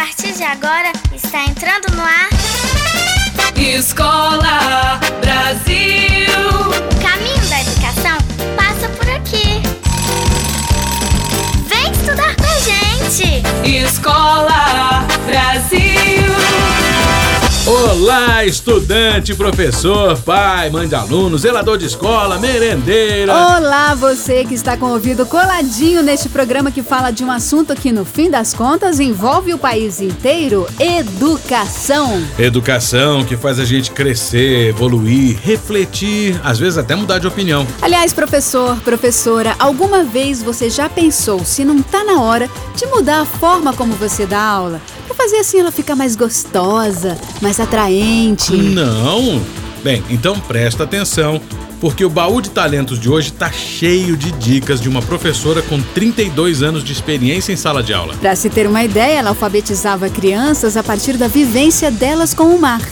partir de agora, está entrando no ar Escola Brasil. O caminho da educação passa por aqui. Vem estudar com a gente. Escola Brasil. Olá, estudante, professor, pai, mãe de alunos, zelador de escola, merendeira. Olá, você que está com o ouvido coladinho neste programa que fala de um assunto que, no fim das contas, envolve o país inteiro: educação. Educação que faz a gente crescer, evoluir, refletir, às vezes até mudar de opinião. Aliás, professor, professora, alguma vez você já pensou se não está na hora de mudar a forma como você dá aula? Pra fazer assim ela ficar mais gostosa, mais atraente. Não? Bem, então presta atenção, porque o baú de talentos de hoje tá cheio de dicas de uma professora com 32 anos de experiência em sala de aula. Para se ter uma ideia, ela alfabetizava crianças a partir da vivência delas com o mar.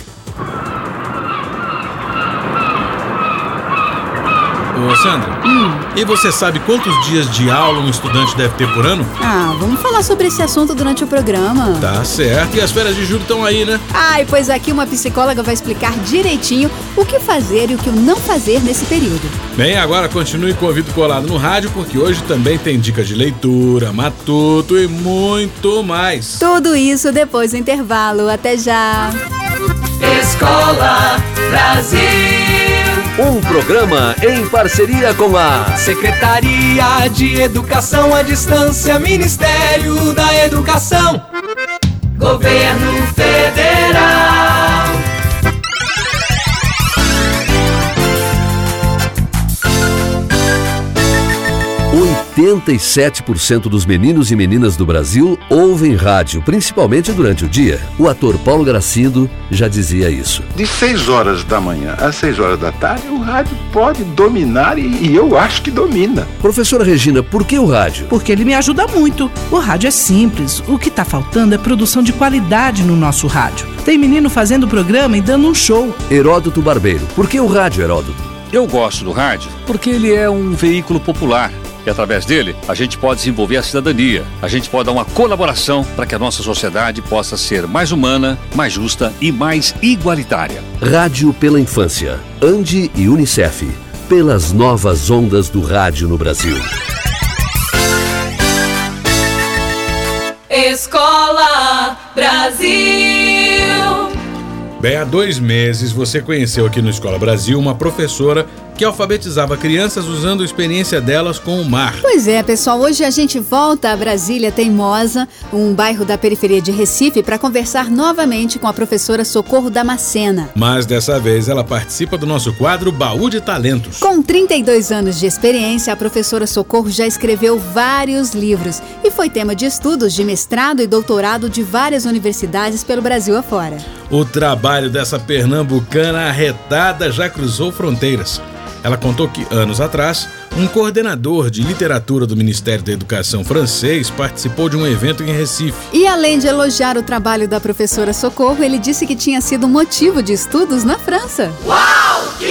Ô, Sandra, e você sabe quantos dias de aula um estudante deve ter por ano? Vamos falar sobre esse assunto durante o programa. Tá certo, e as férias de julho estão aí, né? Pois aqui uma psicóloga vai explicar direitinho o que fazer e o que não fazer nesse período. Bem, agora continue com o ouvido colado no rádio, porque hoje também tem dicas de leitura, matuto e muito mais. Tudo isso depois do intervalo. Até já! Escola Brasil. Um programa em parceria com a Secretaria de Educação à Distância, Ministério da Educação, Governo Federal. 87% dos meninos e meninas do Brasil ouvem rádio, principalmente durante o dia. O ator Paulo Gracindo já dizia isso. De 6 horas da manhã às 6 horas da tarde, o rádio pode dominar e eu acho que domina. Professora Regina, por que o rádio? Porque ele me ajuda muito. O rádio é simples. O que está faltando é produção de qualidade no nosso rádio. Tem menino fazendo programa e dando um show. Heródoto Barbeiro, por que o rádio, Heródoto? Eu gosto do rádio porque ele é um veículo popular. E através dele, a gente pode desenvolver a cidadania. A gente pode dar uma colaboração para que a nossa sociedade possa ser mais humana, mais justa e mais igualitária. Rádio pela Infância. Ande e Unicef. Pelas novas ondas do rádio no Brasil. Escola Brasil. Bem, há 2 meses você conheceu aqui no Escola Brasil uma professora que alfabetizava crianças usando a experiência delas com o mar. Pois é, pessoal, hoje a gente volta a Brasília Teimosa, um bairro da periferia de Recife, para conversar novamente com a professora Socorro Damascena. Mas dessa vez ela participa do nosso quadro Baú de Talentos. Com 32 anos de experiência, a professora Socorro já escreveu vários livros e foi tema de estudos de mestrado e doutorado de várias universidades pelo Brasil afora. O trabalho dessa pernambucana arretada já cruzou fronteiras. Ela contou que, anos atrás, um coordenador de literatura do Ministério da Educação francês participou de um evento em Recife. E além de elogiar o trabalho da professora Socorro, ele disse que tinha sido motivo de estudos na França. Uau, que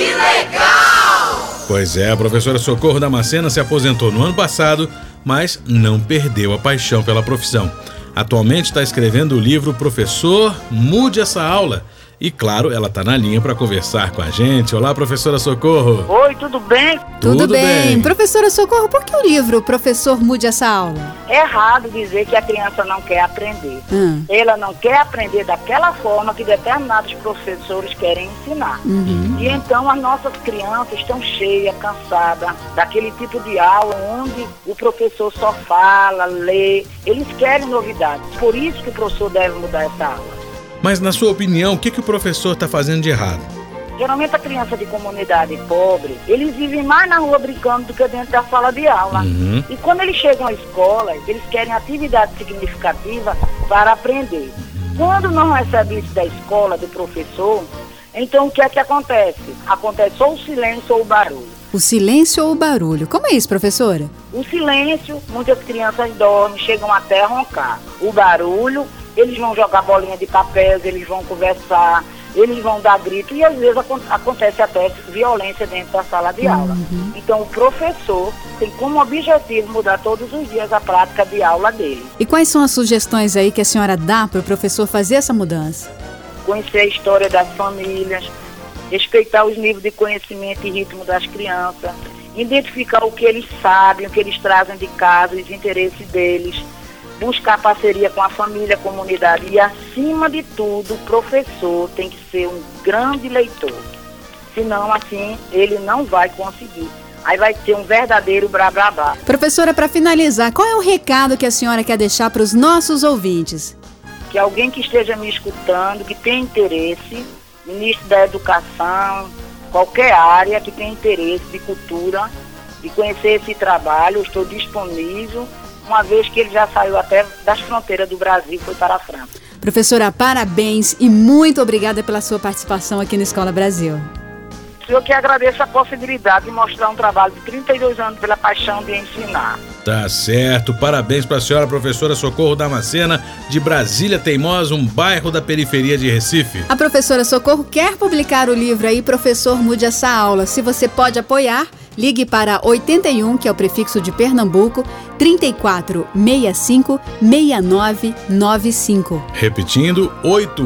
legal! Pois é, a professora Socorro Damascena se aposentou no ano passado, mas não perdeu a paixão pela profissão. Atualmente está escrevendo o livro Professor, Mude Essa Aula. E claro, ela está na linha para conversar com a gente. Olá, professora Socorro. Oi, tudo bem? Tudo bem. Professora Socorro, por que o livro Professor, Mude Essa Aula? É errado dizer que a criança não quer aprender. Ela não quer aprender daquela forma que determinados professores querem ensinar. E então as nossas crianças estão cheias, cansadas daquele tipo de aula onde o professor só fala, lê. Eles querem novidades. Por isso que o professor deve mudar essa aula. Mas, na sua opinião, o que o professor está fazendo de errado? Geralmente a criança de comunidade pobre, eles vivem mais na rua brincando do que dentro da sala de aula. E quando eles chegam à escola, eles querem atividade significativa para aprender. Quando não recebe isso da escola, do professor, então o que é que acontece? Acontece ou o silêncio ou o barulho. O silêncio ou o barulho? Como é isso, professora? O silêncio, muitas crianças dormem, chegam até a roncar. O barulho, eles vão jogar bolinha de papel, eles vão conversar, eles vão dar grito e às vezes acontece até violência dentro da sala de aula. Então o professor tem como objetivo mudar todos os dias a prática de aula dele. E quais são as sugestões aí que a senhora dá para o professor fazer essa mudança? Conhecer a história das famílias, respeitar os níveis de conhecimento e ritmo das crianças, identificar o que eles sabem, o que eles trazem de casa, os interesses deles, buscar parceria com a família, a comunidade e, acima de tudo, o professor tem que ser um grande leitor. Senão, assim, ele não vai conseguir. Aí vai ter um verdadeiro blá-blá-blá. Professora, para finalizar, qual é o recado que a senhora quer deixar para os nossos ouvintes? Que alguém que esteja me escutando, que tenha interesse, ministro da Educação, qualquer área que tenha interesse de cultura, de conhecer esse trabalho, eu estou disponível, uma vez que ele já saiu até das fronteiras do Brasil e foi para a França. Professora, parabéns e muito obrigada pela sua participação aqui na Escola Brasil. Eu que agradeço a possibilidade de mostrar um trabalho de 32 anos pela paixão de ensinar. Tá certo, parabéns para a senhora professora Socorro Damascena, de Brasília Teimosa, um bairro da periferia de Recife. A professora Socorro quer publicar o livro aí, Professor Mude Essa Aula. Se você pode apoiar, ligue para 81, que é o prefixo de Pernambuco, 3465-6995. Repetindo,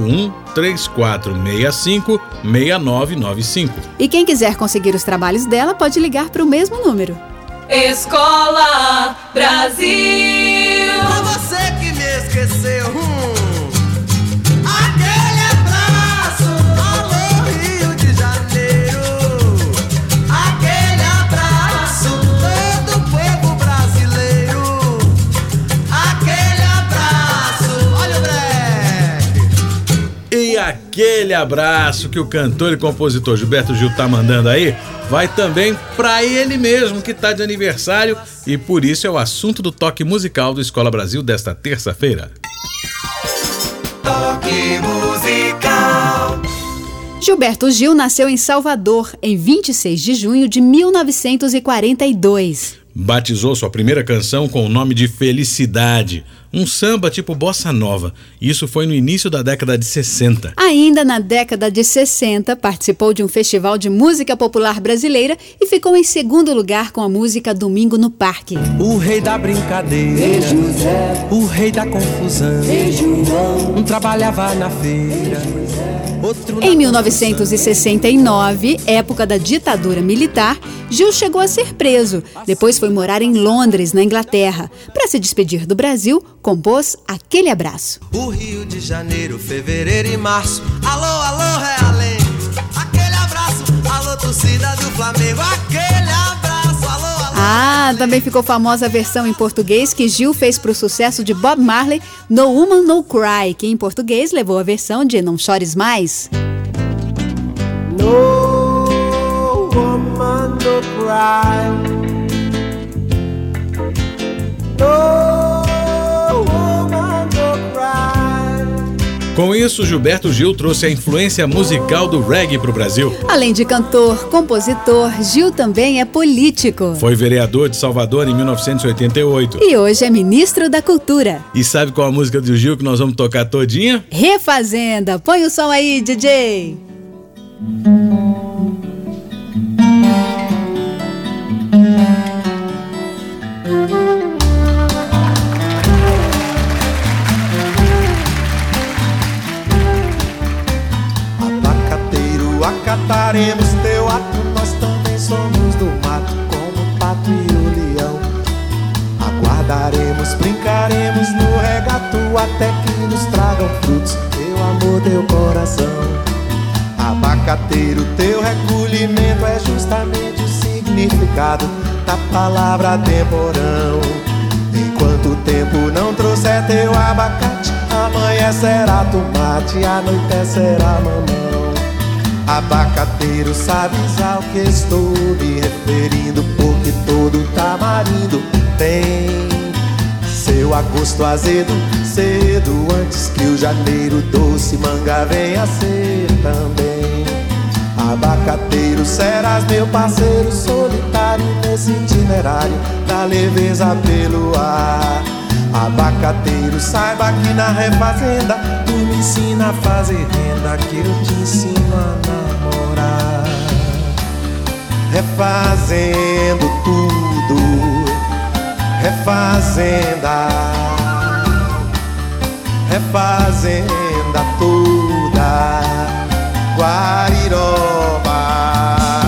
81-3465-6995. E quem quiser conseguir os trabalhos dela, pode ligar para o mesmo número. Escola Brasil. Pra você que me esqueceu, aquele abraço, alô Rio de Janeiro. Aquele abraço, todo o povo brasileiro. Aquele abraço, olha o breque. E aquele abraço que o cantor e compositor Gilberto Gil tá mandando aí, vai também pra ele mesmo, que tá de aniversário, e por isso é o assunto do Toque Musical do Escola Brasil desta terça-feira. Toque Musical. Gilberto Gil nasceu em Salvador em 26 de junho de 1942. Batizou sua primeira canção com o nome de Felicidade, um samba tipo bossa nova. Isso foi no início da década de 60. Ainda na década de 60, participou de um festival de música popular brasileira e ficou em segundo lugar com a música Domingo no Parque. O rei da brincadeira, o rei da confusão, um trabalhava na feira. Em 1969, época da ditadura militar, Gil chegou a ser preso. Depois foi morar em Londres, na Inglaterra. Para se despedir do Brasil, compôs Aquele Abraço. O Rio de Janeiro, fevereiro e março. Alô, alô, Realengo. Aquele abraço, alô, torcida do Flamengo. Aquele abraço, alô, alô. Ah, também ficou famosa a versão em português que Gil fez para o sucesso de Bob Marley, No Woman No Cry, que em português levou a versão de Não Chores Mais. No woman no cry. No woman no cry. Com isso, Gilberto Gil trouxe a influência musical do reggae pro Brasil. Além de cantor, compositor, Gil também é político. Foi vereador de Salvador em 1988. E hoje é ministro da Cultura. E sabe qual a música do Gil que nós vamos tocar todinha? Refazenda. Põe o som aí, DJ. Abacateiro, acataremos teu ato. Nós também somos do mato, como o pato e o leão. Aguardaremos, brincaremos no regato, até que nos tragam frutos, teu amor, teu coração. Abacateiro, teu recolhimento é justamente o significado da palavra temporão. Enquanto o tempo não trouxer teu abacate, amanhã será tomate, anoitecerá mamão. Abacateiro, sabes ao que estou me referindo, porque todo tamarindo tem seu agosto azedo, cedo, antes que o janeiro doce manga venha a ser também. Abacateiro, serás meu parceiro solitário nesse itinerário da leveza pelo ar. Abacateiro, saiba que na refazenda tu me ensina a fazer renda, que eu te ensino a namorar. Refazendo tudo, refazenda, refazenda toda, Guariroba.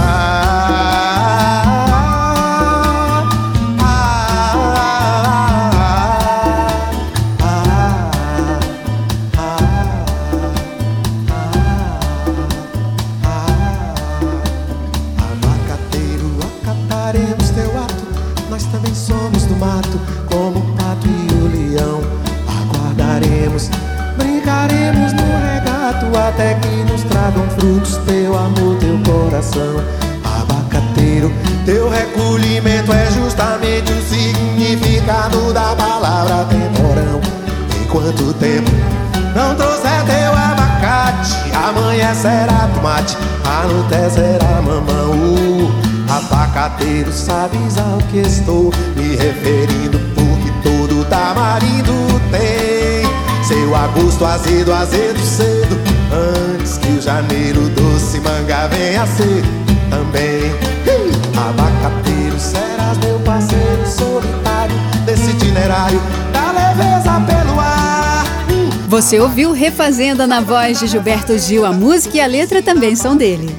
Como o pato e o leão, aguardaremos, brincaremos no regato até que nos tragam frutos teu amor, teu coração. Abacateiro, teu recolhimento é justamente o significado da palavra temporão. Enquanto o tempo não trouxer teu abacate, amanhã será tomate, anoitecerá mamão. Abacateiro, sabes ao que estou me referindo, porque todo tamarindo tem seu agosto azedo, azedo cedo, antes que o janeiro doce manga venha ser também. Abacateiro, serás meu parceiro solitário desse itinerário da leveza pelo ar. Você ouviu Refazenda na voz de Gilberto Gil, a música e a letra também são dele.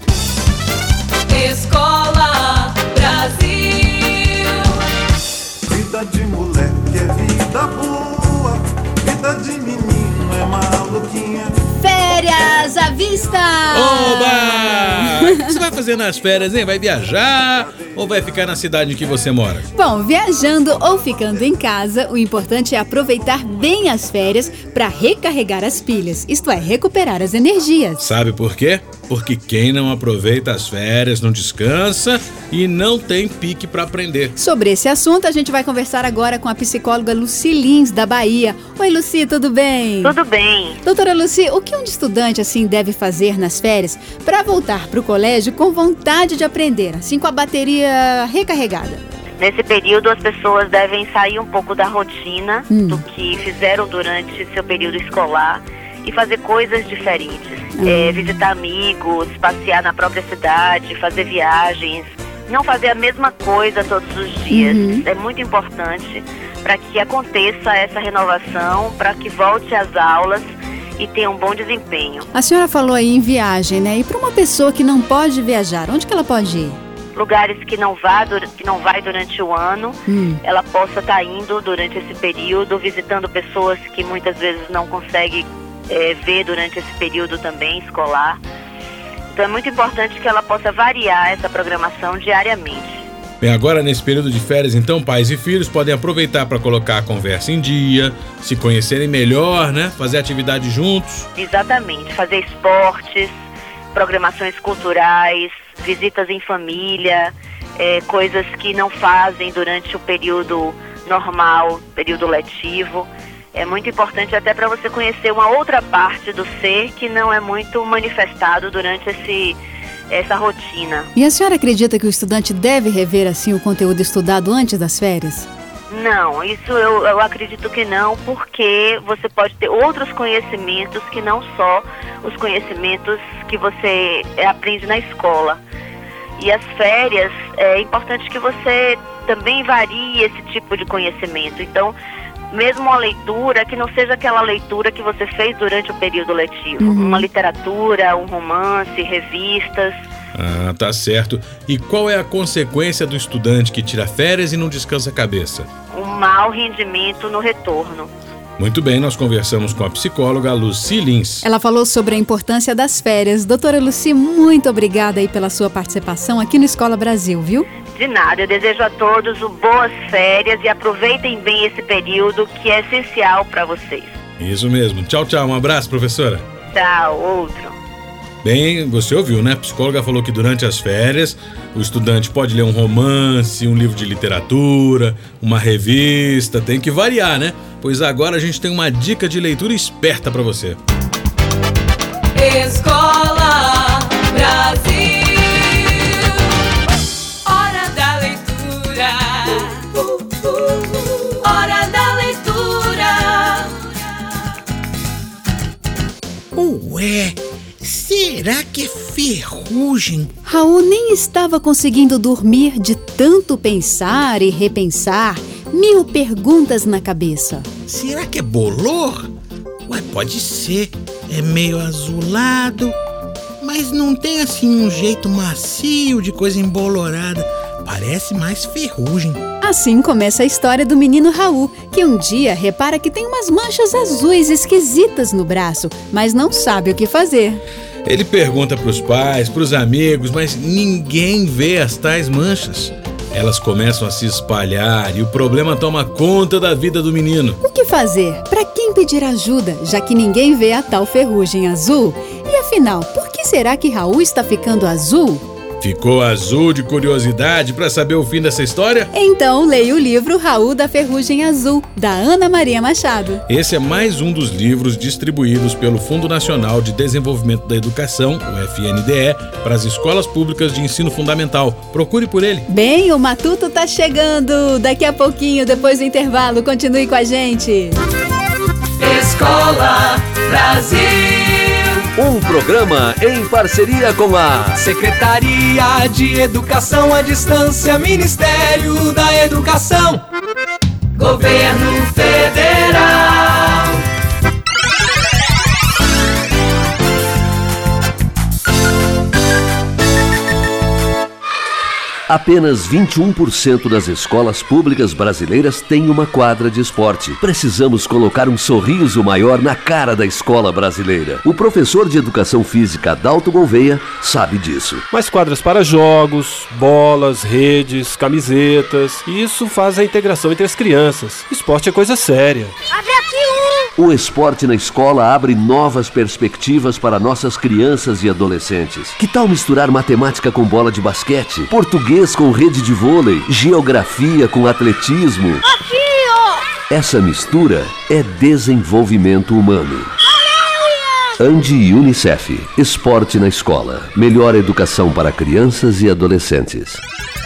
Escola Brasil. Vida de moleque é vida boa, vida de menino é maluquinha. Férias à vista! Oba! O que você vai fazer nas férias, hein? Vai viajar ou vai ficar na cidade em que você mora? Bom, viajando ou ficando em casa, o importante é aproveitar bem as férias para recarregar as pilhas, isto é, recuperar as energias. Sabe por quê? Porque quem não aproveita as férias não descansa e não tem pique para aprender. Sobre esse assunto, a gente vai conversar agora com a psicóloga Lucy Lins, da Bahia. Oi, Lucy, tudo bem? Tudo bem. Doutora Lucy, o que um estudante assim deve fazer nas férias para voltar para o colégio com vontade de aprender, assim com a bateria recarregada? Nesse período, as pessoas devem sair um pouco da rotina do que fizeram durante seu período escolar e fazer coisas diferentes. Visitar amigos, passear na própria cidade, fazer viagens, não fazer a mesma coisa todos os dias. É muito importante para que aconteça essa renovação, para que volte às aulas e tenha um bom desempenho. A senhora falou aí em viagem, né? E para uma pessoa que não pode viajar, onde que ela pode ir? Lugares que não vai durante o ano, ela possa estar indo durante esse período, visitando pessoas que muitas vezes não consegue ver durante esse período também escolar. Então é muito importante que ela possa variar essa programação diariamente. Bem, agora nesse período de férias, então, pais e filhos podem aproveitar para colocar a conversa em dia, se conhecerem melhor, né? Fazer atividade juntos. Exatamente, fazer esportes, programações culturais, visitas em família, coisas que não fazem durante o período normal, período letivo. É muito importante até para você conhecer uma outra parte do ser que não é muito manifestado durante essa rotina. E a senhora acredita que o estudante deve rever assim o conteúdo estudado antes das férias? Não, isso eu acredito que não, porque você pode ter outros conhecimentos que não só os conhecimentos que você aprende na escola. E as férias, é importante que você também varie esse tipo de conhecimento. Então, mesmo uma leitura que não seja aquela leitura que você fez durante o período letivo. Uma literatura, um romance, revistas. Ah, tá certo. E qual é a consequência do estudante que tira férias e não descansa a cabeça? Um mau rendimento no retorno. Muito bem, nós conversamos com a psicóloga Lucy Lins. Ela falou sobre a importância das férias. Doutora Lucy, muito obrigada aí pela sua participação aqui no Escola Brasil, viu? De nada, eu desejo a todos boas férias e aproveitem bem esse período que é essencial para vocês. Isso mesmo. Tchau, tchau. Um abraço, professora. Tchau, outro. Bem, você ouviu, né? A psicóloga falou que durante as férias o estudante pode ler um romance, um livro de literatura, uma revista, tem que variar, né? Pois agora a gente tem uma dica de leitura esperta para você. Escola Brasil. Hora da leitura. Hora da leitura. Ué, será que é ferrugem? Raul nem estava conseguindo dormir de tanto pensar e repensar, 1000 perguntas na cabeça. Será que é bolor? Ué, pode ser. É meio azulado, mas não tem assim um jeito macio de coisa embolorada. Parece mais ferrugem. Assim começa a história do menino Raul, que um dia repara que tem umas manchas azuis esquisitas no braço, mas não sabe o que fazer. Ele pergunta pros pais, pros amigos, mas ninguém vê as tais manchas. Elas começam a se espalhar e o problema toma conta da vida do menino. O que fazer? Para quem pedir ajuda, já que ninguém vê a tal ferrugem azul? E afinal, por que será que Raul está ficando azul? Ficou azul de curiosidade para saber o fim dessa história? Então leia o livro Raul da Ferrugem Azul, da Ana Maria Machado. Esse é mais um dos livros distribuídos pelo Fundo Nacional de Desenvolvimento da Educação, o FNDE, para as escolas públicas de ensino fundamental. Procure por ele. Bem, o Matuto tá chegando. Daqui a pouquinho, depois do intervalo, continue com a gente. Escola Brasil. Um programa em parceria com a Secretaria de Educação à Distância, Ministério da Educação, Governo Federal. Apenas 21% das escolas públicas brasileiras têm uma quadra de esporte. Precisamos colocar um sorriso maior na cara da escola brasileira. O professor de Educação Física, Adalto Gouveia, sabe disso. Mais quadras para jogos, bolas, redes, camisetas. E isso faz a integração entre as crianças. Esporte é coisa séria. Abre aqui um! O esporte na escola abre novas perspectivas para nossas crianças e adolescentes. Que tal misturar matemática com bola de basquete, português com rede de vôlei, geografia com atletismo? Aqui, ó! Essa mistura é desenvolvimento humano. Andi e Unicef. Esporte na escola. Melhor educação para crianças e adolescentes.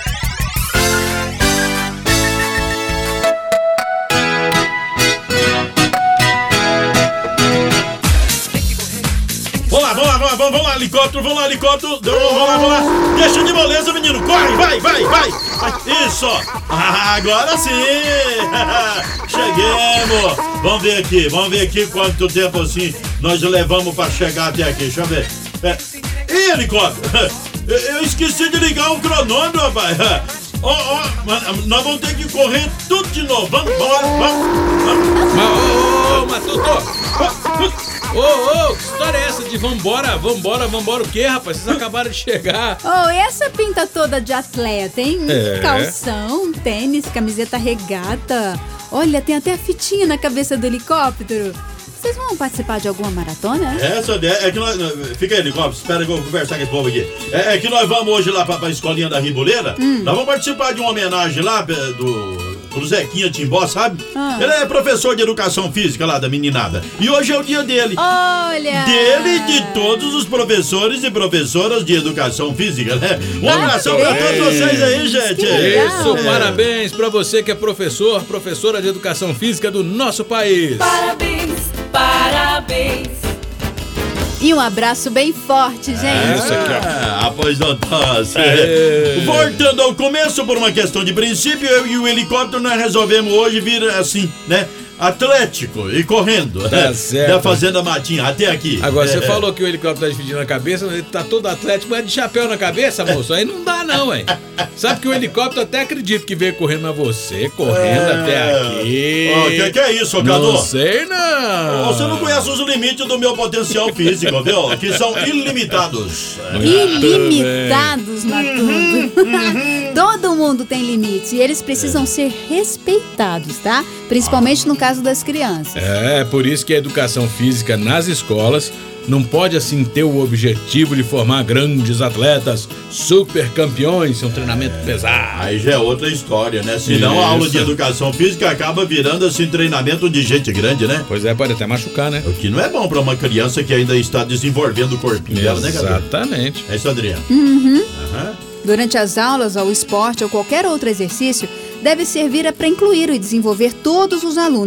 Vamos lá, helicóptero. Vamos lá. Deixa de moleza, menino. Corre, vai. Isso. Agora sim. Cheguemos. Vamos ver aqui quanto tempo assim nós levamos pra chegar até aqui. Deixa eu ver. Ih, helicóptero. Eu esqueci de ligar o cronômetro, rapaz. Nós vamos ter que correr tudo de novo. Vamos. Matuto! Que história é essa de vambora o quê, rapaz? Vocês acabaram de chegar. E essa pinta toda de atleta, hein? Calção, tênis, camiseta regata. Olha, tem até a fitinha na cabeça do helicóptero. Vocês vão participar de alguma maratona? É que nós... Fica aí, helicóptero, espera que eu vou conversar com esse povo aqui. É que nós vamos hoje lá pra escolinha da Riboleira. Nós vamos participar de uma homenagem lá do Zequinha Timbó, sabe? Ele é professor de educação física lá da meninada. E hoje é o dia dele. Olha! Dele e de todos os professores e professoras de educação física, né? Um abração pra todos vocês aí, gente. Isso, parabéns pra você que é professora de educação física do nosso país. Parabéns. E um abraço bem forte, gente. Isso aqui, pois não tosse. Voltando ao começo, por uma questão de princípio, eu e o helicóptero nós resolvemos hoje vir assim, né? Atlético e correndo, tá certo. Da Fazenda Matinha até aqui. Agora, você falou que o helicóptero tá dividindo a cabeça, ele tá todo atlético, mas de chapéu na cabeça, moço, aí não dá não, hein? Sabe que o helicóptero até acredito que veio correndo a você, correndo até aqui. Que é isso, Cadu? Não sei não. Você não conhece os limites do meu potencial físico, viu? Que são ilimitados. Ilimitados, Matuto. Todo mundo tem limites e eles precisam ser respeitados, tá? Principalmente no caso das crianças. É, por isso que a educação física nas escolas não pode assim ter o objetivo de formar grandes atletas, super campeões, um treinamento pesado. Aí já é outra história, né? Senão a aula de educação física acaba virando assim treinamento de gente grande, né? Pois é, pode até machucar, né? O que não é bom pra uma criança que ainda está desenvolvendo o corpinho dela, né, Gabriel? Exatamente. É isso, Adriano? Durante as aulas, ou esporte ou qualquer outro exercício, deve servir para incluir e desenvolver todos os alunos,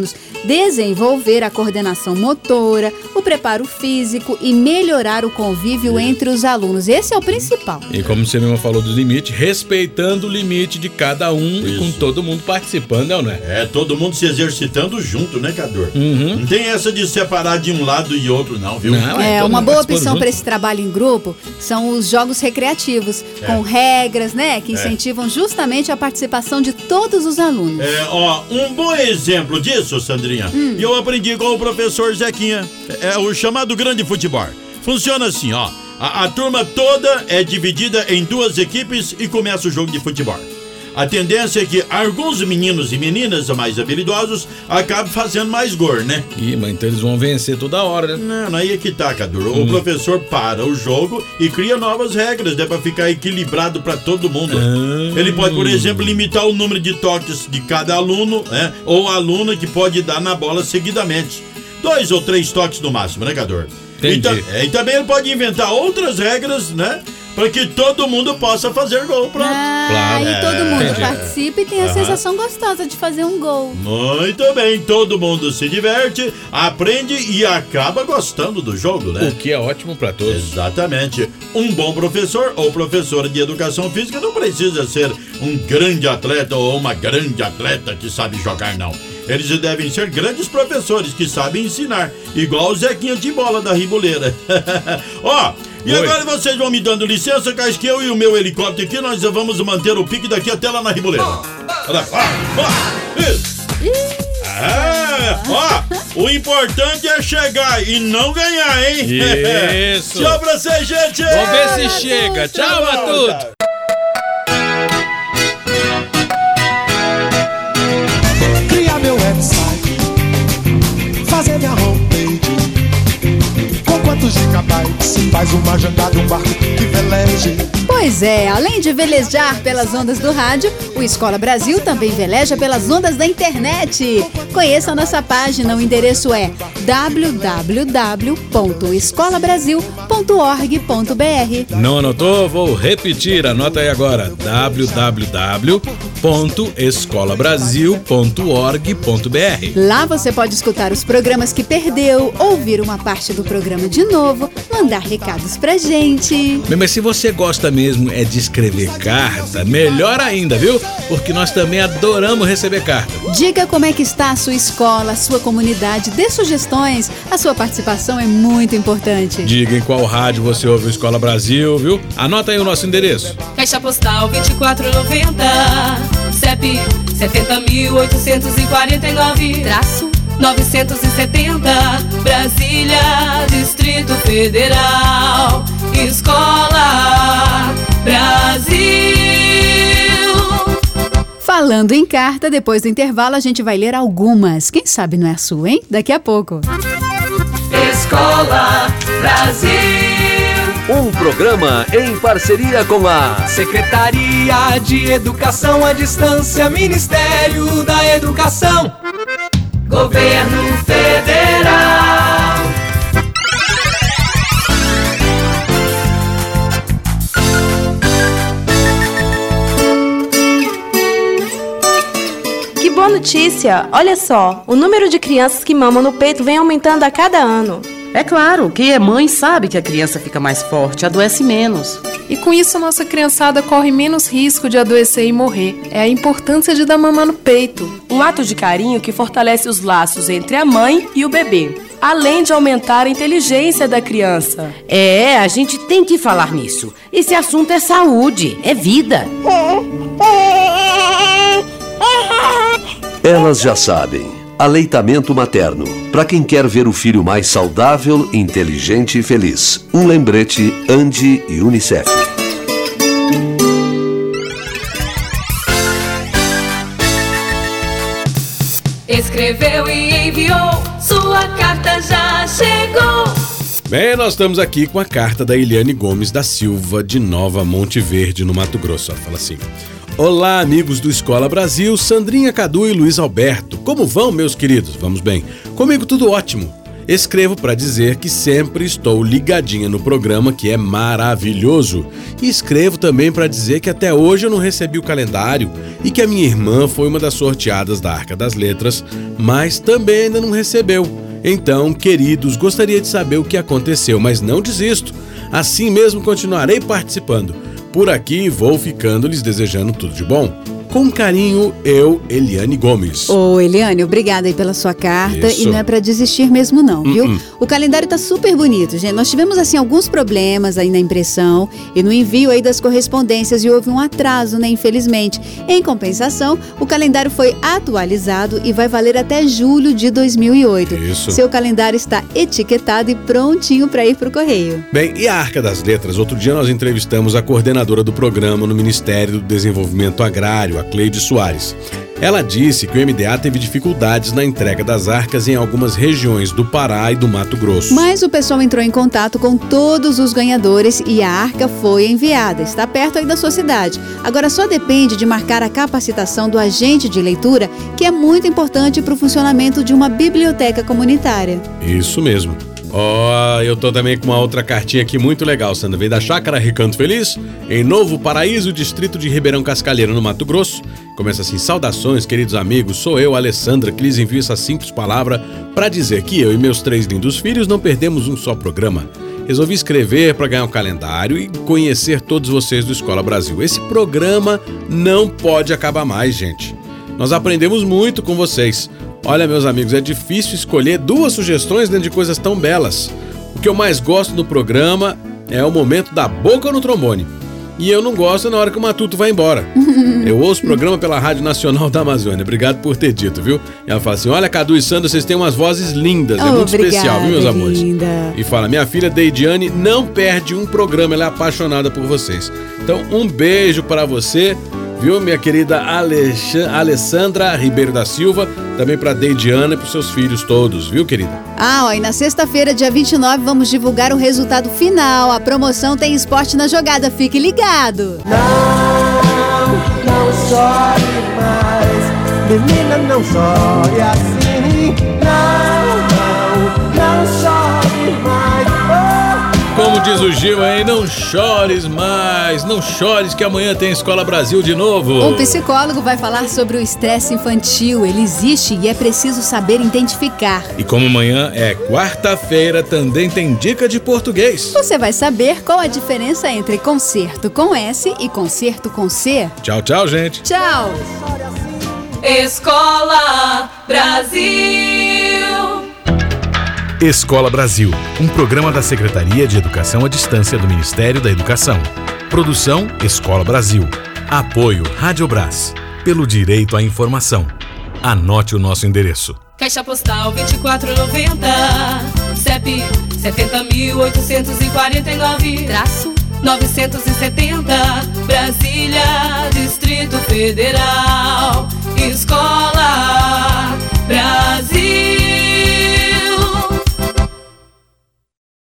desenvolver a coordenação motora, o preparo físico e melhorar o convívio entre os alunos. Esse é o principal. E como você mesmo falou do limite, respeitando o limite de cada um e com todo mundo participando, não é? É, todo mundo se exercitando junto, né, Cador? Não tem essa de separar de um lado e outro, não, viu? Não, uma boa opção para esse trabalho em grupo são os jogos recreativos, com regras, né, que incentivam justamente a participação de todos os alunos. Um bom exemplo disso, Sandrinha, eu aprendi com o professor Zequinha, é o chamado grande futebol. Funciona assim, ó, a turma toda é dividida em 2 equipes e começa o jogo de futebol. A tendência é que alguns meninos e meninas mais habilidosos acabem fazendo mais gol, né? Mas então eles vão vencer toda hora, né? Não, aí é que tá, Cadu. O professor para o jogo e cria novas regras, né? Pra ficar equilibrado pra todo mundo. Ele pode, por exemplo, limitar o número de toques de cada aluno, né? Ou aluna que pode dar na bola seguidamente. 2 ou 3 toques no máximo, né, Cadu? E também ele pode inventar outras regras, né? Para que todo mundo possa fazer gol, pronto. E todo mundo participa e tem a sensação gostosa de fazer um gol. Muito bem, todo mundo se diverte, aprende e acaba gostando do jogo, né? O que é ótimo para todos. Exatamente. Um bom professor ou professora de educação física não precisa ser um grande atleta ou uma grande atleta que sabe jogar, não. Eles devem ser grandes professores que sabem ensinar, igual o Zequinha de bola da Riboleira. E agora vocês vão me dando licença, Cais, que eu e o meu helicóptero aqui, nós vamos manter o pique daqui até lá na Riboleira. O importante é chegar e não ganhar, hein? Isso. Tchau pra vocês, gente. Vamos ver se chega. Tchau, Matuto. Criar meu website, fazer minha homepage. Com quantos gigabytes faz uma jangada, um barco que veleje? Pois é, além de velejar pelas ondas do rádio, o Escola Brasil também veleja pelas ondas da internet. Conheça a nossa página, o endereço é www.escolabrasil.org.br. Não anotou? Vou repetir, anota aí agora, www.escolabrasil.org.br. Lá você pode escutar os programas que perdeu, ouvir uma parte do programa de novo, mandar recados pra gente. Mas se você gosta mesmo é de escrever carta, melhor ainda, viu? Porque nós também adoramos receber carta. Diga como é que está a sua escola, a sua comunidade, dê sugestões. A sua participação é muito importante. Diga em qual rádio você ouve o Escola Brasil, viu? Anota aí o nosso endereço. Caixa Postal 2490, CEP 70.849-970, Brasília, Distrito Federal. Escola Brasil. Falando em carta, depois do intervalo a gente vai ler algumas. Quem sabe não é a sua, hein? Daqui a pouco. Escola Brasil. Um programa em parceria com a Secretaria de Educação à Distância, Ministério da Educação, Governo Federal. Que boa notícia! Olha só, o número de crianças que mamam no peito vem aumentando a cada ano. É claro, quem é mãe sabe que a criança fica mais forte, adoece menos. E com isso a nossa criançada corre menos risco de adoecer e morrer. É a importância de dar mamar no peito. Um ato de carinho que fortalece os laços entre a mãe e o bebê, além de aumentar a inteligência da criança. A gente tem que falar nisso. Esse assunto é saúde, é vida. Elas já sabem. Aleitamento materno. Para quem quer ver o filho mais saudável, inteligente e feliz. Um lembrete, Andi e Unicef. Escreveu e enviou, sua carta já chegou. Bem, nós estamos aqui com a carta da Eliane Gomes da Silva, de Nova Monte Verde, no Mato Grosso. Ela fala assim: olá, amigos do Escola Brasil, Sandrinha, Cadu e Luiz Alberto. Como vão, meus queridos? Vamos bem. Comigo tudo ótimo. Escrevo para dizer que sempre estou ligadinha no programa, que é maravilhoso. E escrevo também para dizer que até hoje eu não recebi o calendário e que a minha irmã foi uma das sorteadas da Arca das Letras, mas também ainda não recebeu. Então, queridos, gostaria de saber o que aconteceu, mas não desisto. Assim mesmo continuarei participando. Por aqui vou ficando lhes desejando tudo de bom. Com carinho, eu, Eliane Gomes. Ô, Eliane, obrigada aí pela sua carta. Isso. E não é pra desistir mesmo não, viu? O calendário tá super bonito, gente. Nós tivemos, assim, alguns problemas aí na impressão e no envio aí das correspondências e houve um atraso, né, infelizmente. Em compensação, o calendário foi atualizado e vai valer até julho de 2008. Isso. Seu calendário está etiquetado e prontinho para ir pro correio. Bem, e a Arca das Letras? Outro dia nós entrevistamos a coordenadora do programa no Ministério do Desenvolvimento Agrário, a Cleide Soares. Ela disse que o MDA teve dificuldades na entrega das arcas em algumas regiões do Pará e do Mato Grosso. Mas o pessoal entrou em contato com todos os ganhadores e a arca foi enviada. Está perto aí da sua cidade. Agora só depende de marcar a capacitação do agente de leitura, que é muito importante para o funcionamento de uma biblioteca comunitária. Isso mesmo. Eu tô também com uma outra cartinha aqui muito legal, Sandra. Veio da Chácara Recanto Feliz, em Novo Paraíso, distrito de Ribeirão Cascalheira, no Mato Grosso. Começa assim: saudações, queridos amigos, sou eu, Alessandra, que lhes envio essa simples palavra para dizer que eu e meus 3 lindos filhos não perdemos um só programa. Resolvi escrever para ganhar um calendário e conhecer todos vocês do Escola Brasil. Esse programa não pode acabar mais, gente. Nós aprendemos muito com vocês. Olha, meus amigos, é difícil escolher 2 sugestões dentro de coisas tão belas. O que eu mais gosto do programa é o momento da boca no trombone. E eu não gosto na hora que o Matuto vai embora. Eu ouço o programa pela Rádio Nacional da Amazônia. Obrigado por ter dito, viu? E ela fala assim: olha, Cadu e Sandra, vocês têm umas vozes lindas. É muito especial, viu, meus amores? Linda. E fala: minha filha Deidiane não perde um programa, ela é apaixonada por vocês. Então, um beijo para você, viu, minha querida Alessandra Ribeiro da Silva, também para Deidiana e para os seus filhos todos, viu, querida? E na sexta-feira, dia 29, vamos divulgar o resultado final. A promoção tem esporte na jogada, fique ligado. Não chore mais, menina, não chore assim. Não chore mais. Como diz o Gil aí, não chores mais, não chores que amanhã tem Escola Brasil de novo. Um psicólogo vai falar sobre o estresse infantil. Ele existe e é preciso saber identificar. E como amanhã é quarta-feira, também tem dica de português. Você vai saber qual a diferença entre concerto com S e concerto com C. Tchau, tchau, gente. Tchau. Escola Brasil. Escola Brasil, um programa da Secretaria de Educação à Distância do Ministério da Educação. Produção Escola Brasil. Apoio Rádio Brás. Pelo direito à informação. Anote o nosso endereço. Caixa Postal 2490, CEP 70.849-970, Brasília, Distrito Federal. Escola Brasil.